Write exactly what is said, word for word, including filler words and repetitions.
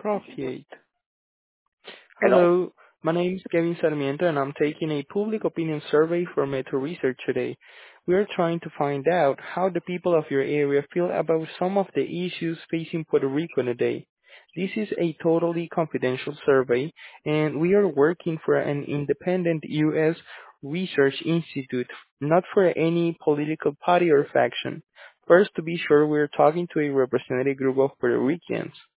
Appropriate. Hello? Hello, my name is Kevin Sarmiento and I'm taking a public opinion survey for Metro Research today. We are trying to find out how the people of your area feel about some of the issues facing Puerto Rico today. This is a totally confidential survey and we are working for an independent U S research institute, not for any political party or faction. First, to be sure, we're talking to a representative group of Puerto Ricans.